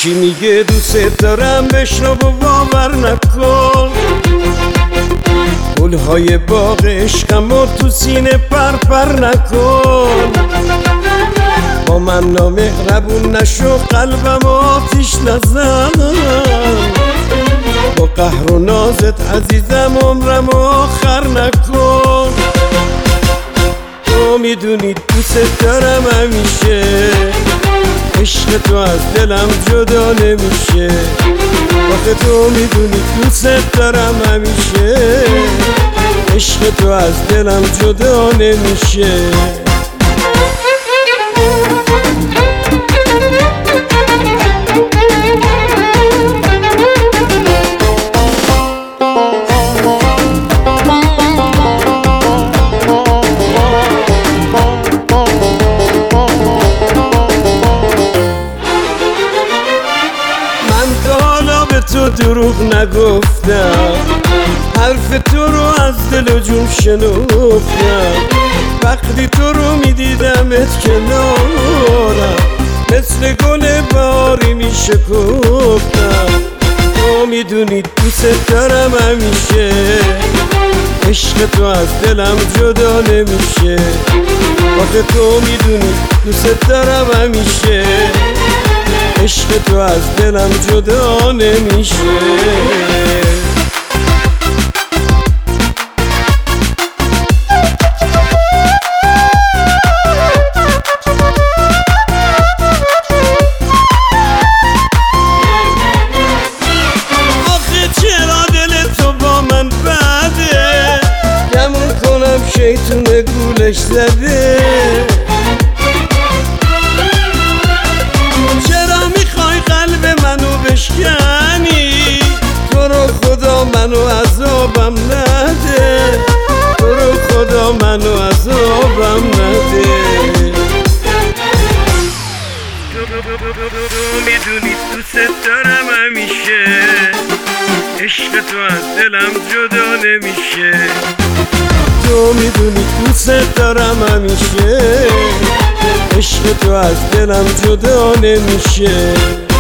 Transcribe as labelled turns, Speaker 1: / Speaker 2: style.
Speaker 1: یکی میگه دوست دارم بشنو و باور نکن، گلهای باغ عشقمو تو سینه پر نکن. با من نامهربون نشو، قلبم آتیش نزن. با قهر و نازت عزیزم عمرم آخر نکن. تو میدونی دوست دارم همیشه، عشق تو از دلم جدا نمیشه. آخه تو میدونی دوست دارم همیشه، عشق تو از دلم جدا نمیشه. تو دروغ نگفتم، حرف تو رو از دل و جون شنفتم. وقتی تو رو میدیدمت کنارم، مثل گل باری میشکفتم. تو میدونی دوست دارم همیشه، عشق تو از دلم جدا نمیشه. آخه تو میدونی دوست دارم همیشه، عشق تو از دلم جدا نمیشه. آخه چرا دل تو با من بده، گمون کنم شیطون گولش زده. بشکنی تو رو خدا منو عذابم نده، تو رو خدا منو عذابم نده. تو میدونی دوست دارم همیشه، عشق تو از دلم جدا نمیشه. تو میدونی دوست دارم همیشه، عشق تو از دلم جدا نمیشه.